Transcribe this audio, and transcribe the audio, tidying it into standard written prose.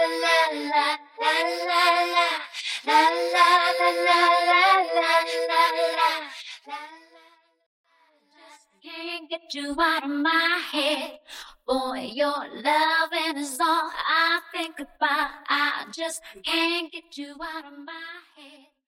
Can't get you out of my head. Boy, your loving is all I think about. I just can't get you out of my head.